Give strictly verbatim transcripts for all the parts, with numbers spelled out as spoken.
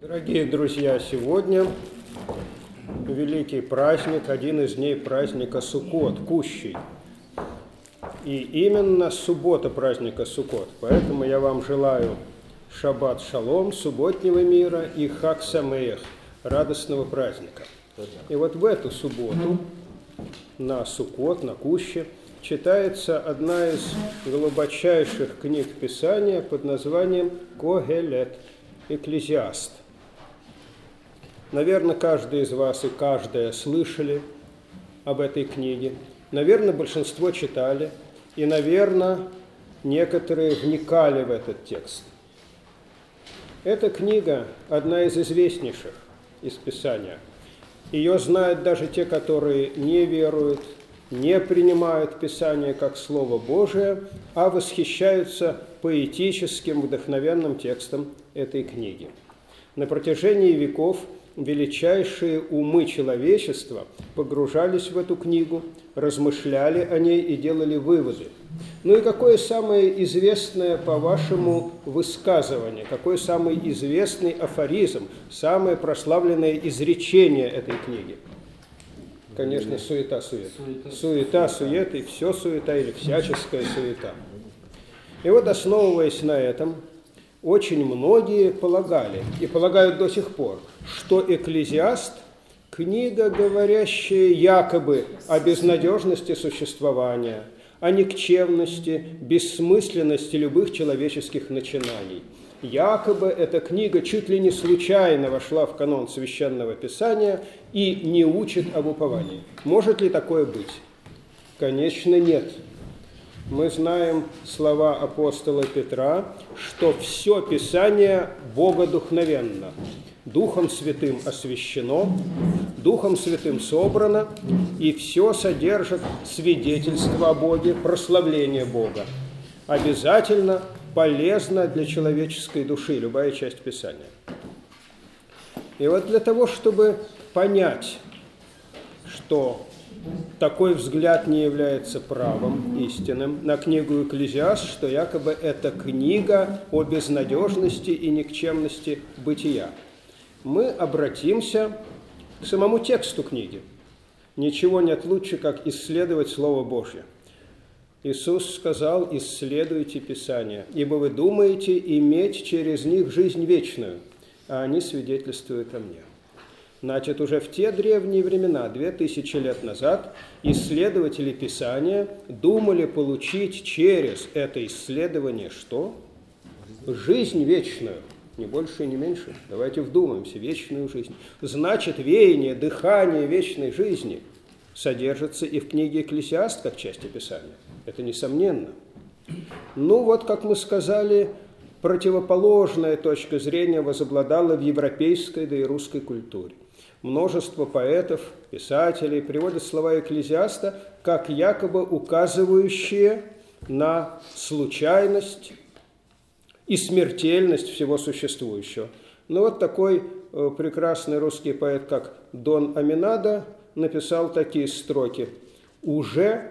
Дорогие друзья, сегодня великий праздник, один из дней праздника Суккот, Кущий. И именно суббота праздника Суккот. Поэтому я вам желаю шаббат шалом, субботнего мира и хаг самеах, радостного праздника. И вот в эту субботу на Суккот, на Куще, читается одна из глубочайших книг Писания под названием Когелет, Экклезиаст. Наверное, каждый из вас и каждая слышали об этой книге. Наверное, большинство читали. И, наверное, некоторые вникали в этот текст. Эта книга одна из известнейших из Писания. Ее знают даже те, которые не веруют, не принимают Писание как Слово Божие, а восхищаются поэтическим, вдохновенным текстом этой книги. На протяжении веков величайшие умы человечества погружались в эту книгу, размышляли о ней и делали выводы. Ну и какое самое известное, по-вашему, высказывание, какой самый известный афоризм, самое прославленное изречение этой книги? Конечно, суета-сует. Суета-сует, и все суета, или всяческая суета. И вот, основываясь на этом, очень многие полагали, и полагают до сих пор, что «Экклезиаст» – книга, говорящая якобы о безнадежности существования, о никчемности, бессмысленности любых человеческих начинаний. Якобы эта книга чуть ли не случайно вошла в канон Священного Писания и не учит об уповании. Может ли такое быть? Конечно, нет. Мы знаем слова апостола Петра, что все Писание богодухновенно, Духом Святым освящено, Духом Святым собрано, и все содержит свидетельство о Боге, прославление Бога. Обязательно полезна для человеческой души любая часть Писания. И вот для того, чтобы понять, что такой взгляд не является правым, истинным, на книгу «Экклезиаст», что якобы это книга о безнадежности и никчемности бытия, мы обратимся к самому тексту книги. Ничего нет лучше, как исследовать Слово Божье. Иисус сказал: «Исследуйте Писания, ибо вы думаете иметь через них жизнь вечную, а они свидетельствуют о мне». Значит, уже в те древние времена, две тысячи лет назад, исследователи Писания думали получить через это исследование что? Жизнь вечную. Не больше и не меньше. Давайте вдумаемся. Вечную жизнь. Значит, веяние, дыхание вечной жизни содержится и в книге «Экклезиаст» как часть Писания. Это несомненно. Ну вот, как мы сказали, противоположная точка зрения возобладала в европейской, да и русской культуре. Множество поэтов, писателей приводят слова Экклезиаста как якобы указывающие на случайность и смертельность всего существующего. Ну вот такой э, прекрасный русский поэт, как Дон Аминадо, написал такие строки: «Уже,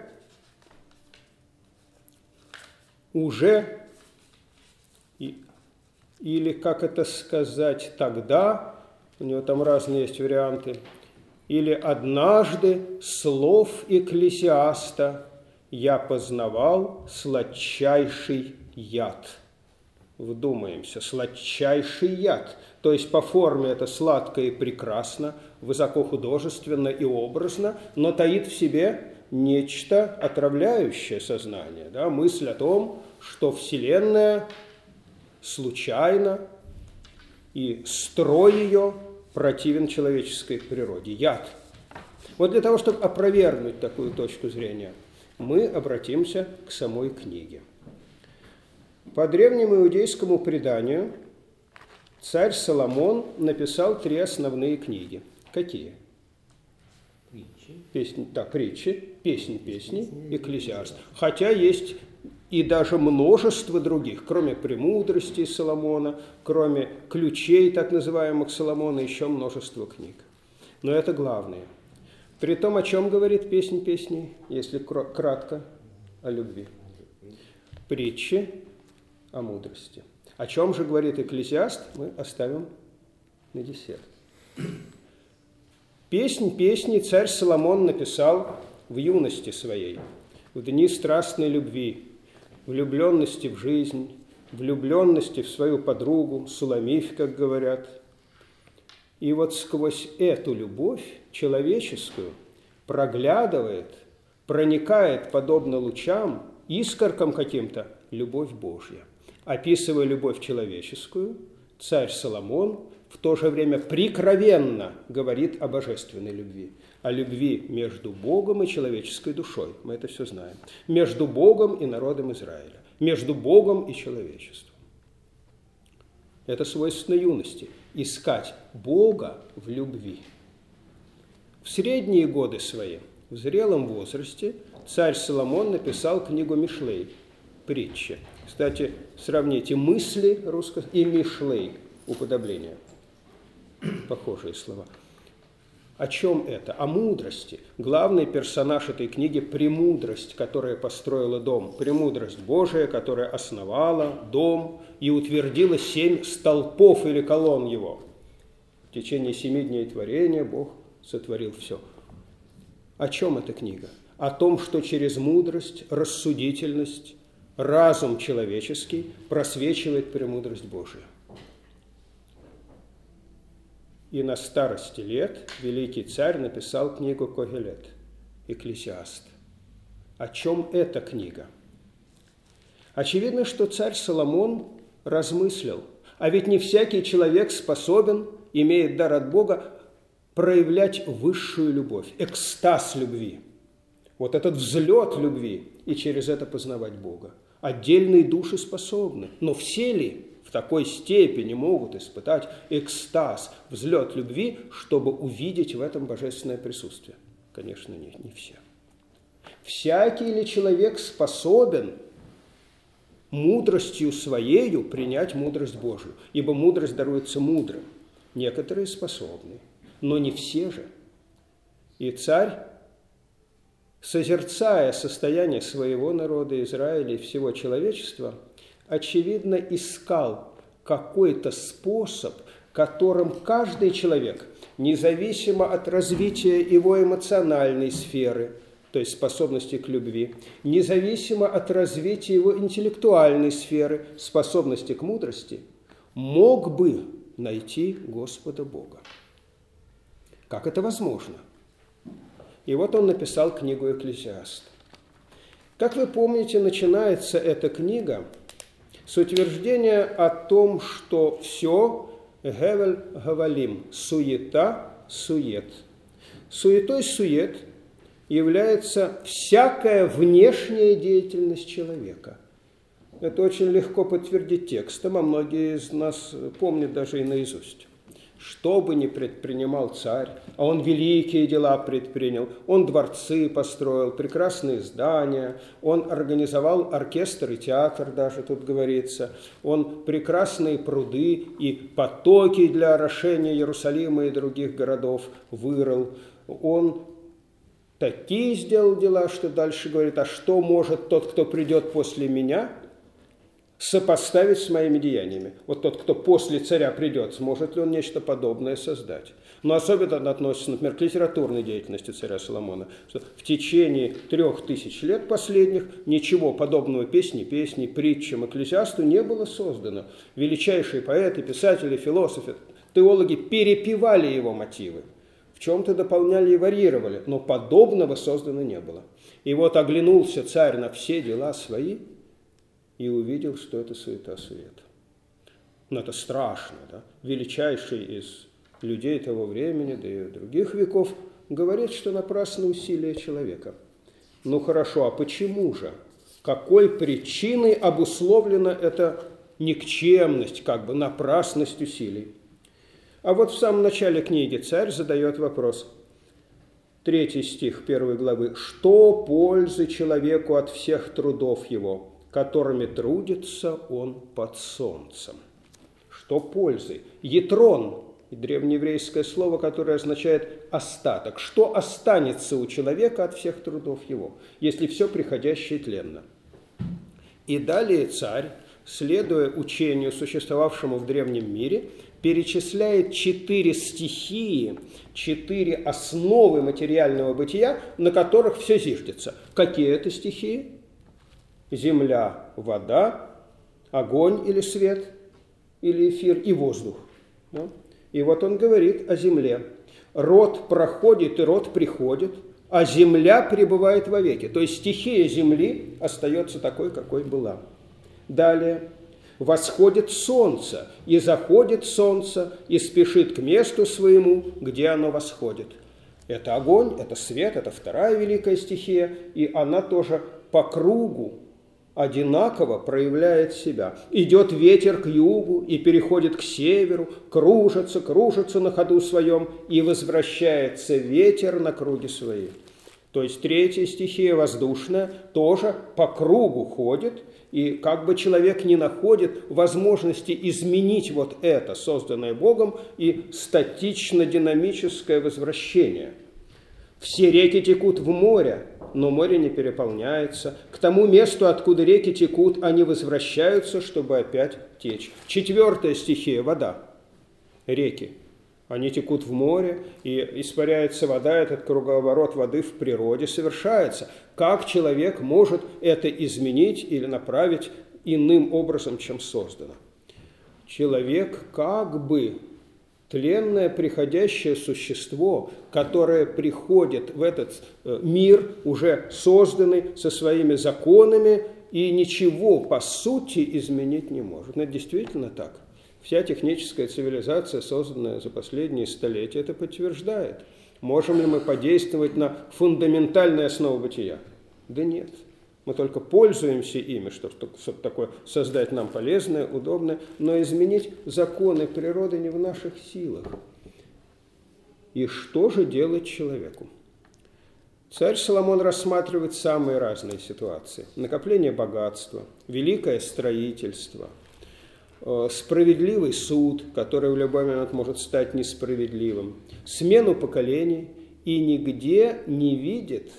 уже, и, или как это сказать, тогда», у него там разные есть варианты, или «однажды слов Экклезиаста я познавал сладчайший яд». Вдумаемся, сладчайший яд. То есть по форме это сладко и прекрасно, высокохудожественно и образно, но таит в себе нечто отравляющее сознание. Да? Мысль о том, что Вселенная случайна, и строй ее противен человеческой природе. Яд. Вот для того, чтобы опровергнуть такую точку зрения, мы обратимся к самой книге. По древнему иудейскому преданию царь Соломон написал три основные книги. Какие? Притчи. Песни, да, притчи, песни, песни, Экклезиаст. Хотя есть и даже множество других, кроме премудрости Соломона, кроме ключей так называемых Соломона, еще множество книг. Но это главное. При том, о чем говорит песнь песней, если кратко, о любви. Притчи о мудрости. О чем же говорит Экклезиаст, мы оставим на десерт. Песнь песни царь Соломон написал в юности своей, в дни страстной любви, влюбленности в жизнь, влюбленности в свою подругу, Суламифь, как говорят. И вот сквозь эту любовь человеческую проглядывает, проникает, подобно лучам, искоркам каким-то, любовь Божья. Описывая любовь человеческую, царь Соломон в то же время прикровенно говорит о божественной любви, о любви между Богом и человеческой душой. Мы это все знаем. Между Богом и народом Израиля, между Богом и человечеством. Это свойственно юности – искать Бога в любви. В средние годы свои, в зрелом возрасте, царь Соломон написал книгу Мишлей, притчи. Кстати, сравните мысли русско и Мишлей, уподобление. Похожие слова. О чем это? О мудрости. Главный персонаж этой книги – премудрость, которая построила дом. Премудрость Божия, которая основала дом и утвердила семь столпов или колонн его. В течение семи дней творения Бог сотворил все. О чем эта книга? О том, что через мудрость, рассудительность, разум человеческий просвечивает премудрость Божия. И на старости лет великий царь написал книгу Когелет, Экклесиаст. О чем эта книга? Очевидно, что царь Соломон размыслил, а ведь не всякий человек способен, имеет дар от Бога, проявлять высшую любовь, экстаз любви. Вот этот взлет любви, и через это познавать Бога. Отдельные души способны, но все ли в такой степени могут испытать экстаз, взлет любви, чтобы увидеть в этом божественное присутствие? Конечно, не, не все. Всякий ли человек способен мудростью своею принять мудрость Божию? Ибо мудрость даруется мудрым. Некоторые способны, но не все же. И царь, созерцая состояние своего народа Израиля и всего человечества, очевидно, искал какой-то способ, которым каждый человек, независимо от развития его эмоциональной сферы, то есть способности к любви, независимо от развития его интеллектуальной сферы, способности к мудрости, мог бы найти Господа Бога. Как это возможно? И вот он написал книгу «Экклесиаст». Как вы помните, начинается эта книга с утверждения о том, что все «гевель гавалим» – суета, сует. Суетой сует является всякая внешняя деятельность человека. Это очень легко подтвердить текстом, а многие из нас помнят даже и наизусть. Что бы ни предпринимал царь, а он великие дела предпринял, он дворцы построил, прекрасные здания, он организовал оркестр и театр, даже тут говорится, он прекрасные пруды и потоки для орошения Иерусалима и других городов вырыл, он такие сделал дела, что дальше говорит, а что может тот, кто придет после меня, сопоставить с моими деяниями? Вот тот, кто после царя придет, сможет ли он нечто подобное создать? Но особенно это относится, например, к литературной деятельности царя Соломона, что в течение трех тысяч лет последних ничего подобного песни, песни, притчам, Экклесиасту не было создано. Величайшие поэты, писатели, философы, теологи перепевали его мотивы, в чем-то дополняли и варьировали, но подобного создано не было. И вот оглянулся царь на все дела свои и увидел, что это суета-сует. Но это страшно, да? Величайший из людей того времени, да и других веков, говорит, что напрасно усилия человека. Ну хорошо, а почему же? Какой причиной обусловлена эта никчемность, как бы напрасность усилий? А вот в самом начале книги царь задает вопрос. Третий стих первой главы. «Что пользы человеку от всех трудов его, которыми трудится он под солнцем?» Что пользы? Етрон, древнееврейское слово, которое означает остаток. Что останется у человека от всех трудов его, если все приходящее тленно? И далее царь, следуя учению, существовавшему в древнем мире, перечисляет четыре стихии, четыре основы материального бытия, на которых все зиждется. Какие это стихии? Земля, вода, огонь или свет, или эфир, и воздух. Да? И вот он говорит о земле. Род проходит и род приходит, а земля пребывает вовеки. То есть стихия земли остается такой, какой была. Далее. Восходит солнце, и заходит солнце, и спешит к месту своему, где оно восходит. Это огонь, это свет, это вторая великая стихия, и она тоже по кругу одинаково проявляет себя. Идет ветер к югу и переходит к северу, кружится, кружится на ходу своем, и возвращается ветер на круге своей. То есть третья стихия, воздушная, тоже по кругу ходит, и как бы человек не находит возможности изменить вот это, созданное Богом, и статично-динамическое возвращение. Все реки текут в море, но море не переполняется. К тому месту, откуда реки текут, они возвращаются, чтобы опять течь. Четвертая стихия – вода. Реки. Они текут в море, и испаряется вода, этот круговорот воды в природе совершается. Как человек может это изменить или направить иным образом, чем создано? Человек как бы тленное приходящее существо, которое приходит в этот мир, уже созданный со своими законами, и ничего по сути изменить не может. Но это действительно так. Вся техническая цивилизация, созданная за последние столетия, это подтверждает. Можем ли мы подействовать на фундаментальные основы бытия? Да нет. Мы только пользуемся ими, чтобы что-то такое создать нам полезное, удобное, но изменить законы природы не в наших силах. И что же делать человеку? Царь Соломон рассматривает самые разные ситуации. Накопление богатства, великое строительство, справедливый суд, который в любой момент может стать несправедливым, смену поколений, и нигде не видит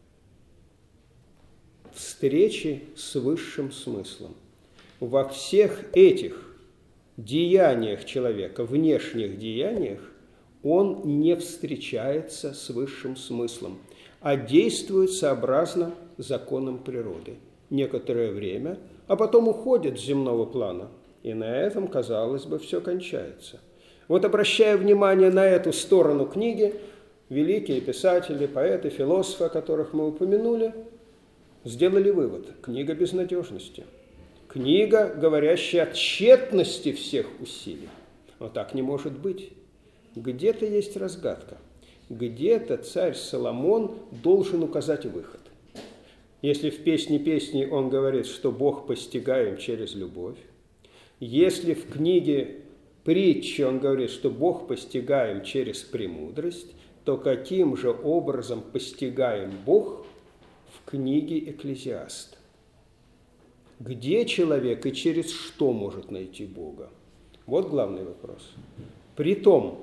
встречи с высшим смыслом. Во всех этих деяниях человека, внешних деяниях, он не встречается с высшим смыслом, а действует сообразно законам природы. Некоторое время, а потом уходит с земного плана. И на этом, казалось бы, все кончается. Вот обращая внимание на эту сторону книги, великие писатели, поэты, философы, о которых мы упомянули, сделали вывод. Книга безнадежности. Книга, говорящая о тщетности всех усилий. Но так не может быть. Где-то есть разгадка. Где-то царь Соломон должен указать выход. Если в «Песне песней» он говорит, что Бог постигаем через любовь, если в книге «Притчи» он говорит, что Бог постигаем через премудрость, то каким же образом постигаем Бог в книге «Экклезиаст»? Где человек и через что может найти Бога? Вот главный вопрос. Притом,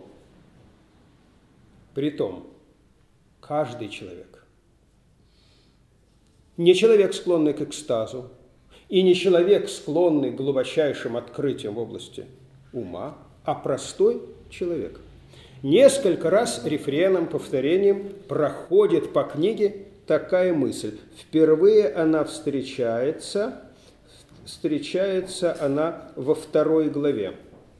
притом, каждый человек, не человек, склонный к экстазу, и не человек, склонный к глубочайшим открытиям в области ума, а простой человек. Несколько раз рефреном, повторением проходит по книге такая мысль. Впервые она встречается, встречается она во второй главе.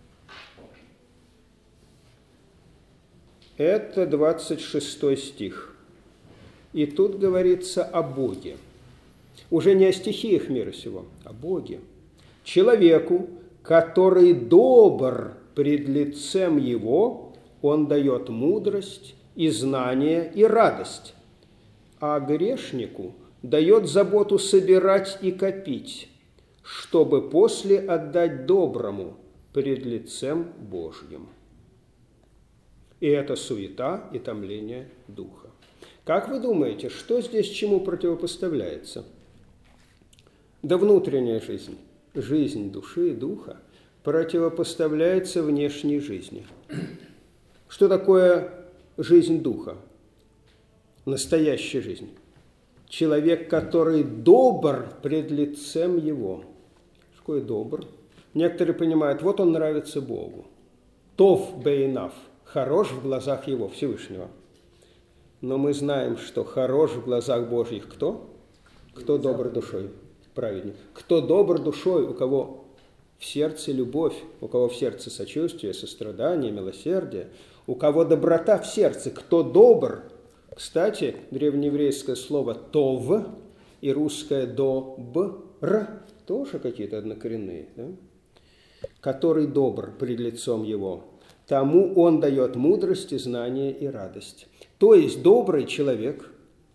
Это двадцать шестой стих. И тут говорится о Боге. Уже не о стихиях мира сего, о Боге. Человеку, который добр пред лицем Его, Он дает мудрость и знание и радость, а грешнику дает заботу собирать и копить, чтобы после отдать доброму пред лицем Божьим. И это суета и томление духа. Как вы думаете, что здесь чему противопоставляется? Да внутренняя жизнь, жизнь души и духа противопоставляется внешней жизни. Что такое жизнь духа? Настоящая жизнь. Человек, который добр пред лицем Его. Что такое добр? Некоторые понимают, вот он нравится Богу. тов бейнав, хорош в глазах его, Всевышнего. Но мы знаем, что хорош в глазах Божьих кто? Кто добр душой, праведник. Кто добр душой, у кого в сердце любовь, у кого в сердце сочувствие, сострадание, милосердие, у кого доброта в сердце, кто добр. Кстати, древнееврейское слово «тов» и русское «добр» тоже какие-то однокоренные, да? Который добр пред лицом его, тому он дает мудрость, и знание и радость. То есть добрый человек,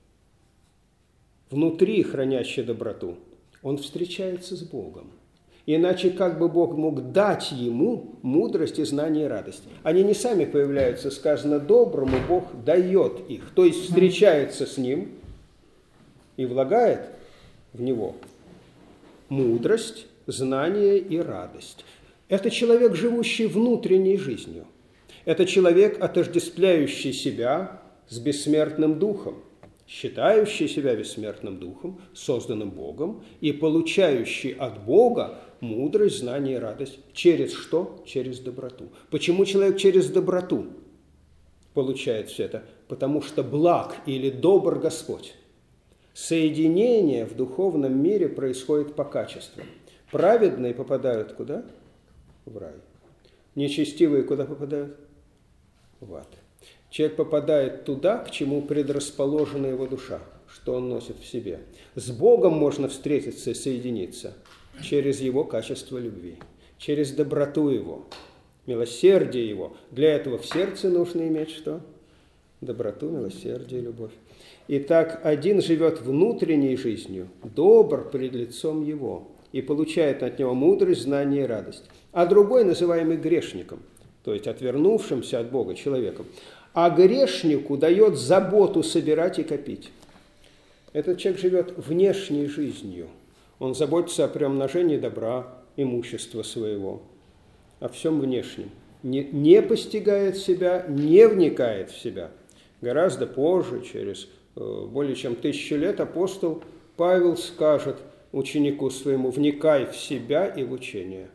внутри хранящий доброту, он встречается с Богом. Иначе как бы Бог мог дать ему мудрость и знание и радость? Они не сами появляются, сказано, доброму Бог дает их. То есть встречается с ним и влагает в него мудрость, знание и радость. Это человек, живущий внутренней жизнью. Это человек, отождествляющий себя с бессмертным духом, считающий себя бессмертным духом, созданным Богом, и получающий от Бога мудрость, знание и радость. Через что? Через доброту. Почему человек через доброту получает все это? Потому что благ или добр Господь. Соединение в духовном мире происходит по качествам. Праведные попадают куда? В рай. Нечестивые куда попадают? В ад. Человек попадает туда, к чему предрасположена его душа, что он носит в себе. С Богом можно встретиться и соединиться через его качество любви, через доброту его, милосердие его. Для этого в сердце нужно иметь что? Доброту, милосердие, любовь. Итак, один живет внутренней жизнью, добр пред лицом его, и получает от него мудрость, знание и радость. А другой, называемый грешником, то есть отвернувшимся от Бога человеком, а грешнику дает заботу собирать и копить. Этот человек живет внешней жизнью. Он заботится о приумножении добра, имущества своего, о всем внешнем. Не, не постигает себя, не вникает в себя. Гораздо позже, через э, более чем тысячу лет, апостол Павел скажет ученику своему: вникай в себя и в учение.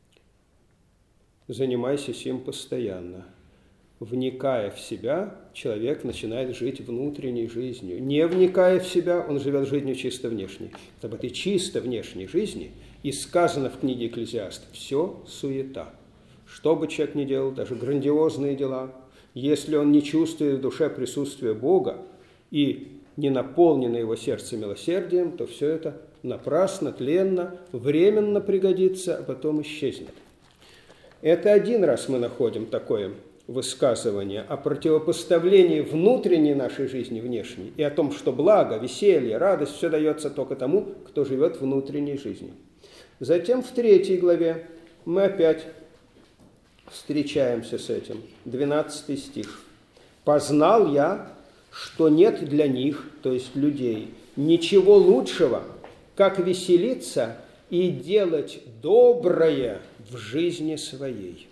Занимайся сим постоянно. Вникая в себя, человек начинает жить внутренней жизнью. Не вникая в себя, он живет жизнью чисто внешней. Об этой чисто внешней жизни и сказано в книге Экклезиаст: все суета. Что бы человек ни делал, даже грандиозные дела, если он не чувствует в душе присутствия Бога и не наполнено его сердце милосердием, то все это напрасно, тленно, временно пригодится, а потом исчезнет. Это один раз мы находим такое высказывание о противопоставлении внутренней нашей жизни внешней и о том, что благо, веселье, радость все дается только тому, кто живет внутренней жизнью. Затем в третьей главе мы опять встречаемся с этим. двенадцатый стих. «Познал я, что нет для них, то есть людей, ничего лучшего, как веселиться и делать доброе в жизни своей».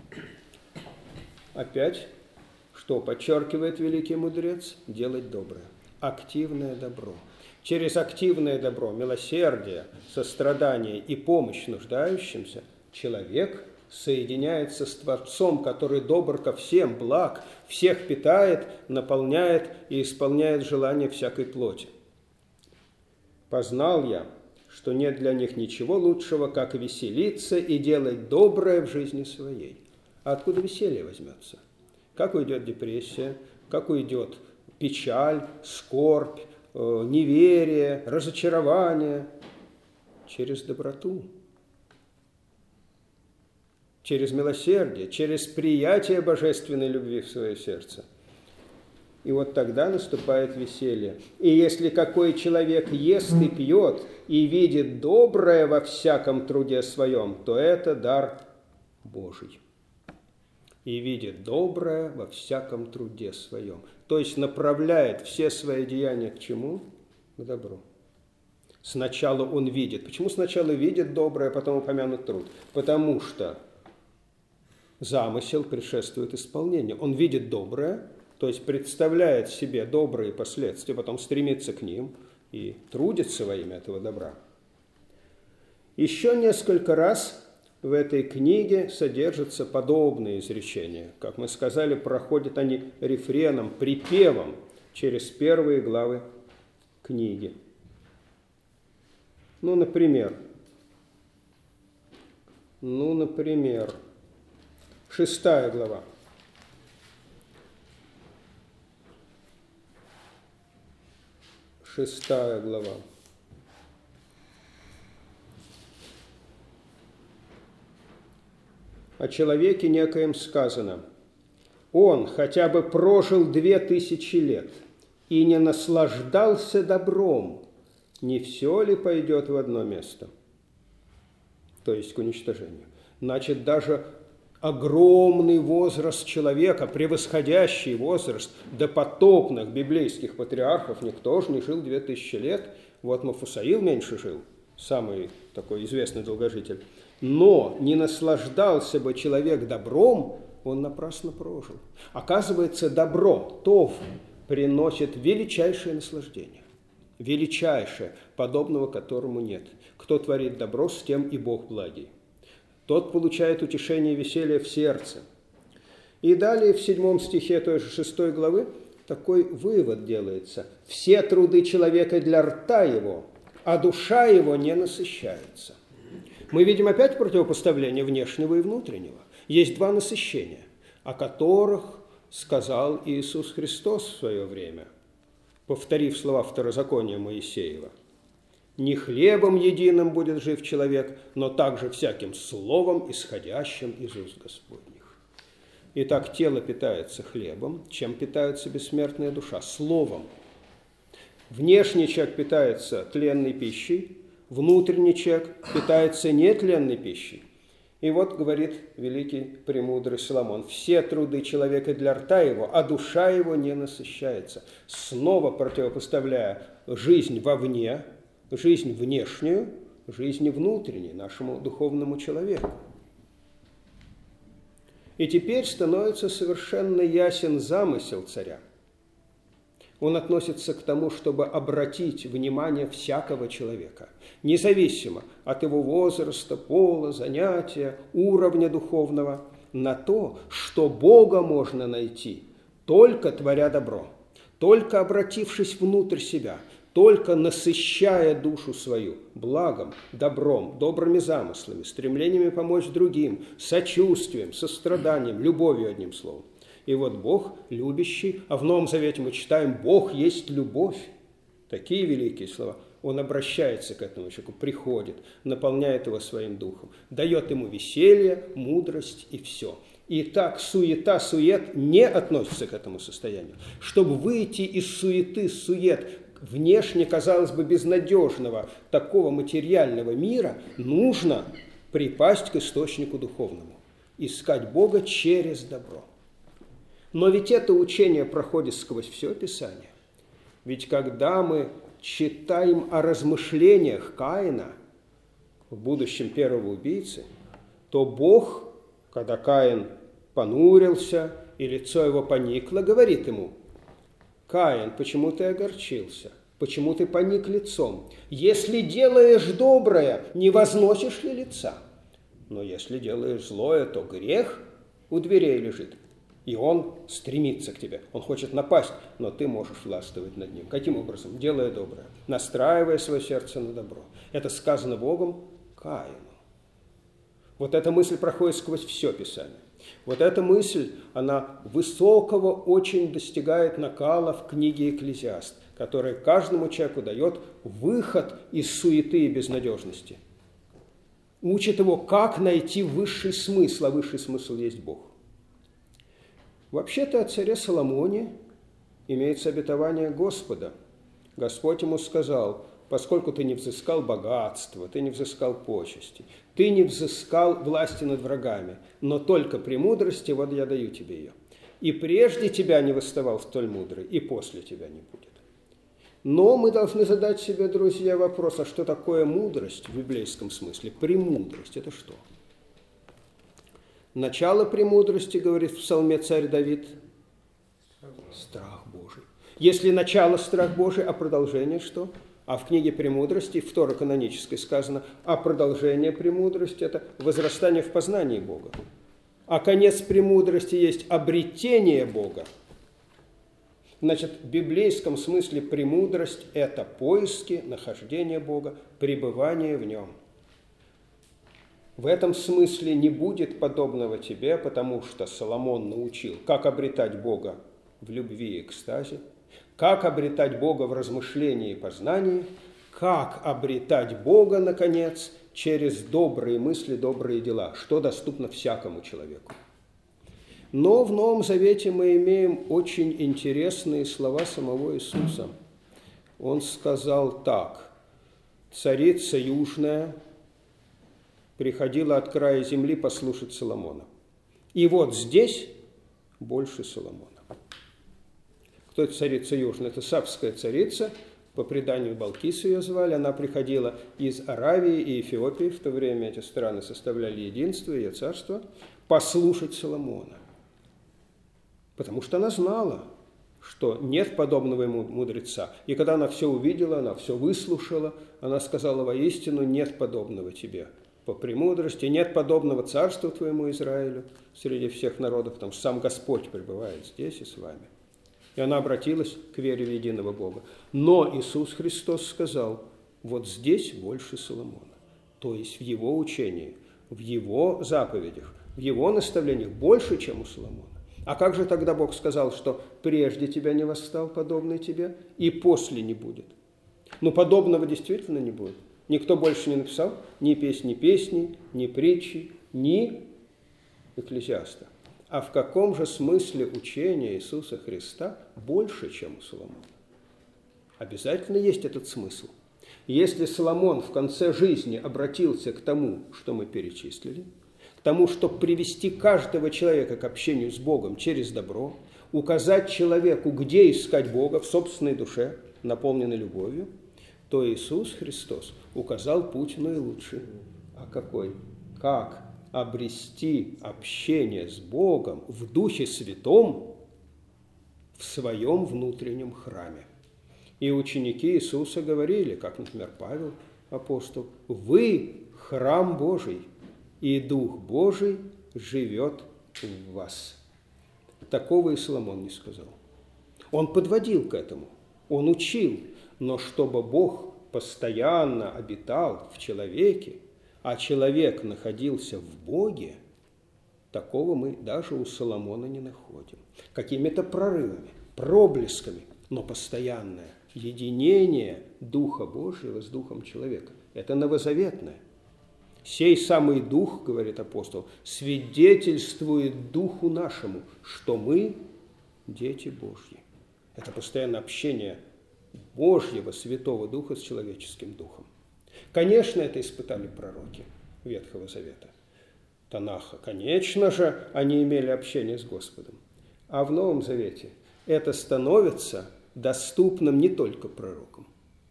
Опять, что подчеркивает великий мудрец? Делать доброе. Активное добро. Через активное добро, милосердие, сострадание и помощь нуждающимся человек соединяется с Творцом, который добр ко всем, благ, всех питает, наполняет и исполняет желания всякой плоти. «Познал я, что нет для них ничего лучшего, как веселиться и делать доброе в жизни своей». А откуда веселье возьмется? Как уйдет депрессия, как уйдет печаль, скорбь, неверие, разочарование? Через доброту, через милосердие, через приятие божественной любви в свое сердце. И вот тогда наступает веселье. И если какой человек ест и пьет, и видит доброе во всяком труде своем, то это дар Божий. И видит доброе во всяком труде своем. То есть направляет все свои деяния к чему? К добру. Сначала он видит. Почему сначала видит доброе, а потом упомянут труд? Потому что замысел предшествует исполнению. Он видит доброе, то есть представляет себе добрые последствия, потом стремится к ним и трудится во имя этого добра. Еще несколько раз в этой книге содержатся подобные изречения. Как мы сказали, проходят они рефреном, припевом через первые главы книги. Ну, например, ну, например, шестая глава. Шестая глава. О человеке некоем сказано: он хотя бы прожил две тысячи лет и не наслаждался добром, не все ли пойдет в одно место? То есть к уничтожению. Значит, даже огромный возраст человека, превосходящий возраст допотопных библейских патриархов, никто же не жил две тысячи лет. Вот Мафусаил меньше жил, самый такой известный долгожитель. Но не наслаждался бы человек добром, он напрасно прожил. Оказывается, добро, тов, приносит величайшее наслаждение. Величайшее, подобного которому нет. Кто творит добро, с тем и Бог благий. Тот получает утешение и веселье в сердце. И далее в седьмом стихе той же шестой главы такой вывод делается. Все труды человека для рта его, а душа его не насыщается. Мы видим опять противопоставление внешнего и внутреннего. Есть два насыщения, о которых сказал Иисус Христос в свое время, повторив слова второзакония Моисеева. Не хлебом единым будет жив человек, но также всяким словом, исходящим из уст Господних. Итак, тело питается хлебом, чем питается бессмертная душа? Словом. Внешний человек питается тленной пищей, внутренний человек питается нетленной пищей. И вот говорит великий премудрый Соломон: все труды человека для рта его, а душа его не насыщается. Снова противопоставляя жизнь вовне, жизнь внешнюю, жизнь внутреннюю, нашему духовному человеку. И теперь становится совершенно ясен замысел царя. Он относится к тому, чтобы обратить внимание всякого человека, независимо от его возраста, пола, занятия, уровня духовного, на то, что Бога можно найти, только творя добро, только обратившись внутрь себя, только насыщая душу свою благом, добром, добрыми замыслами, стремлениями помочь другим, сочувствием, состраданием, любовью, одним словом. И вот Бог любящий, а в Новом Завете мы читаем: Бог есть любовь. Такие великие слова. Он обращается к этому человеку, приходит, наполняет его своим духом, дает ему веселье, мудрость и все. И так суета, сует не относится к этому состоянию. Чтобы выйти из суеты, сует, внешне, казалось бы, безнадежного такого материального мира, нужно припасть к источнику духовному, искать Бога через добро. Но ведь это учение проходит сквозь все Писание. Ведь когда мы читаем о размышлениях Каина, в будущем первого убийцы, то Бог, когда Каин понурился и лицо его поникло, говорит ему: «Каин, почему ты огорчился? Почему ты поник лицом? Если делаешь доброе, не возносишь ли лица? Но если делаешь злое, то грех у дверей лежит, и он стремится к тебе. Он хочет напасть, но ты можешь властвовать над ним. Каким образом? Делая доброе, настраивая свое сердце на добро». Это сказано Богом Каину. Вот эта мысль проходит сквозь все Писание. Вот эта мысль, она высокого очень достигает накала в книге «Экклезиаст», которая каждому человеку дает выход из суеты и безнадежности. Учит его, как найти высший смысл, а высший смысл есть Бог. Вообще-то о царе Соломоне имеется обетование Господа. Господь ему сказал: поскольку ты не взыскал богатства, ты не взыскал почести, ты не взыскал власти над врагами, но только премудрости, вот я даю тебе ее. И прежде тебя не восставал столь мудрый, и после тебя не будет. Но мы должны задать себе, друзья, вопрос: а что такое мудрость в библейском смысле? Премудрость – это что? Начало премудрости, говорит в псалме царь Давид, страх Божий. Если начало страх Божий, а продолжение что? А в книге «Премудрости», второканонической, сказано, а продолжение премудрости – это возрастание в познании Бога. А конец премудрости есть обретение Бога. Значит, в библейском смысле премудрость – это поиски, нахождение Бога, пребывание в Нем. В этом смысле не будет подобного тебе, потому что Соломон научил, как обретать Бога в любви и экстазе, как обретать Бога в размышлении и познании, как обретать Бога, наконец, через добрые мысли, добрые дела, что доступно всякому человеку. Но в Новом Завете мы имеем очень интересные слова самого Иисуса. Он сказал так: «Царица южная приходила от края земли послушать Соломона. И вот здесь больше Соломона». Кто это царица южная? Это савская царица, по преданию Балкис ее звали. Она приходила из Аравии и Эфиопии, в то время эти страны составляли единство, ее царство, послушать Соломона. Потому что она знала, что нет подобного ему мудреца. И когда она все увидела, она все выслушала, она сказала: воистину нет подобного тебе по премудрости, нет подобного царству твоему Израилю среди всех народов, потому что сам Господь пребывает здесь и с вами. И она обратилась к вере в единого Бога. Но Иисус Христос сказал: вот здесь больше Соломона. То есть в его учении, в его заповедях, в его наставлениях больше, чем у Соломона. А как же тогда Бог сказал, что прежде тебя не восстал подобный тебе, и после не будет? Ну, подобного действительно не будет. Никто больше не написал ни песни песней, ни притчи, ни Экклезиаста. А в каком же смысле учение Иисуса Христа больше, чем у Соломона? Обязательно есть этот смысл. Если Соломон в конце жизни обратился к тому, что мы перечислили, к тому, чтобы привести каждого человека к общению с Богом через добро, указать человеку, где искать Бога в собственной душе, наполненной любовью, то Иисус Христос указал путь наилучший. А какой? Как обрести общение с Богом в Духе Святом в своем внутреннем храме. И ученики Иисуса говорили, как, например, Павел, апостол: «Вы – храм Божий, и Дух Божий живет в вас». Такого и Соломон не сказал. Он подводил к этому, он учил, но чтобы Бог постоянно обитал в человеке, а человек находился в Боге, такого мы даже у Соломона не находим. Какими-то прорывами, проблесками, но постоянное единение Духа Божьего с Духом человека. Это новозаветное. «Сей самый Дух, — говорит апостол, — свидетельствует Духу нашему, что мы дети Божьи». Это постоянное общение Божьего Святого Духа с человеческим Духом. Конечно, это испытали пророки Ветхого Завета, Танаха. Конечно же, они имели общение с Господом. А в Новом Завете это становится доступным не только пророкам,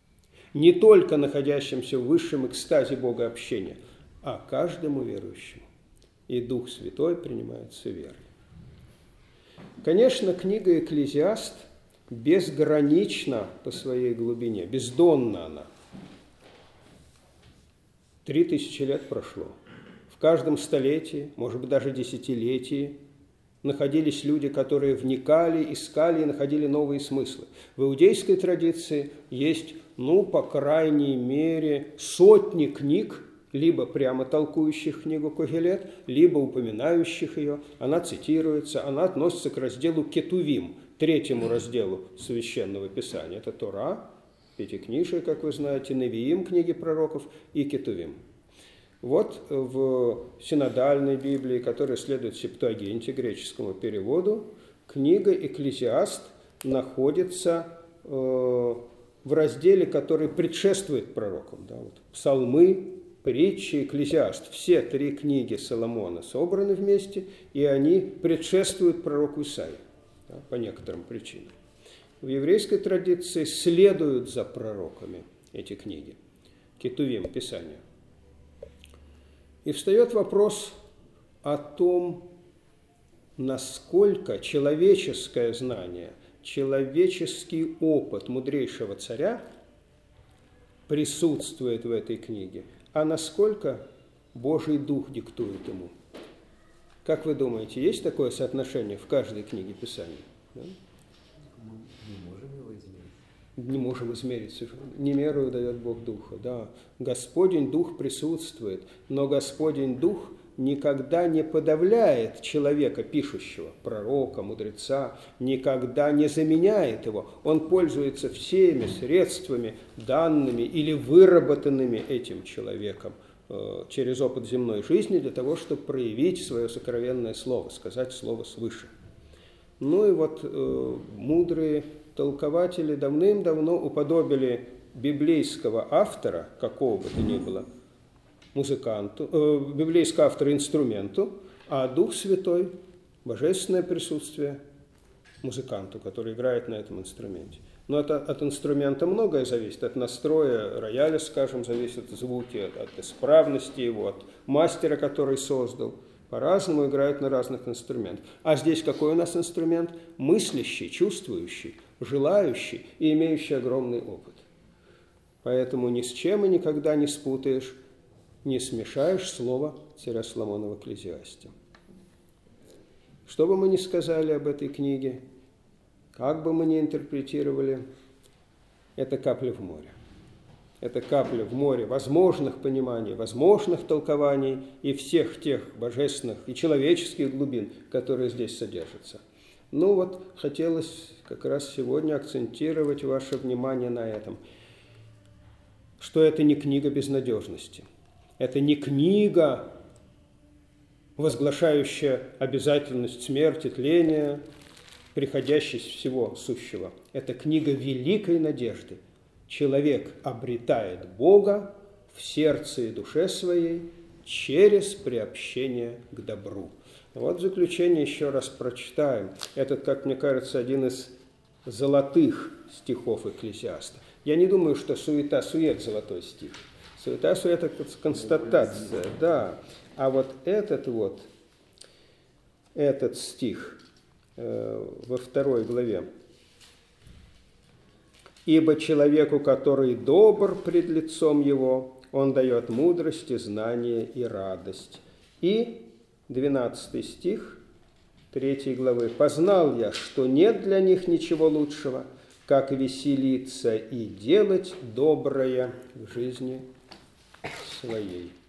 не только находящимся в высшем экстазе Бога общения, а каждому верующему. И Дух Святой принимается верой. Конечно, книга «Экклезиаст» безгранична по своей глубине, бездонна она. Три тысячи лет прошло. В каждом столетии, может быть, даже десятилетии, находились люди, которые вникали, искали и находили новые смыслы. В иудейской традиции есть, ну, по крайней мере, сотни книг, либо прямо толкующих книгу Когелет, либо упоминающих ее. Она цитируется, она относится к разделу Кетувим, третьему разделу Священного Писания. Это Тора, Пятикнижие, как вы знаете, Невиим, книги пророков, и Кетувим. Вот в синодальной Библии, которая следует Септуагинте, греческому переводу, книга «Экклезиаст» находится э, в разделе, который предшествует пророкам. Да, вот, Псалмы, притчи, Экклезиаст. Все три книги Соломона собраны вместе, и они предшествуют пророку Исаии, да, по некоторым причинам. В еврейской традиции следуют за пророками эти книги, Кетувим, Писания. И встает вопрос о том, насколько человеческое знание, человеческий опыт мудрейшего царя присутствует в этой книге, а насколько Божий Дух диктует ему. Как вы думаете, есть такое соотношение в каждой книге Писания? Да? Мы не можем его измерить. Не можем измерить. Не меру дает Бог Духа. Да. Господень Дух присутствует, но Господень Дух никогда не подавляет человека, пишущего, пророка, мудреца, никогда не заменяет его. Он пользуется всеми средствами, данными или выработанными этим человеком э, через опыт земной жизни для того, чтобы проявить свое сокровенное слово, сказать слово свыше. Ну и вот э, мудрые толкователи давным-давно уподобили библейского автора, какого бы то ни было, музыканту, э, библейского автора инструменту, а Дух Святой, божественное присутствие музыканту, который играет на этом инструменте. Но это от инструмента многое зависит, от настроя рояля, скажем, зависят звуки, от, от исправности его, от мастера, который создал. По-разному играют на разных инструментах. А здесь какой у нас инструмент? Мыслящий, чувствующий, желающий и имеющий огромный опыт. Поэтому ни с чем и никогда не спутаешь, не смешаешь слово царя Соломона в Экклезиасте. Что бы мы ни сказали об этой книге, как бы мы ни интерпретировали, это капля в море. Это капля в море возможных пониманий, возможных толкований и всех тех божественных и человеческих глубин, которые здесь содержатся. Ну вот, хотелось как раз сегодня акцентировать ваше внимание на этом, что это не книга безнадежности. Это не книга, возглашающая обязательность смерти, тления, приходящесть всего сущего. Это книга великой надежды. Человек обретает Бога в сердце и душе своей через приобщение к добру. Вот в заключение еще раз прочитаем. Этот, как мне кажется, один из золотых стихов Экклезиаста. Я не думаю, что суета-сует золотой стих. Суета-сует – это констатация, да. А вот этот вот, этот стих э, во второй главе. «Ибо человеку, который добр пред лицом его, он дает мудрость и знание и радость». И двенадцатый стих третьей главы. «Познал я, что нет для них ничего лучшего, как веселиться и делать доброе в жизни своей».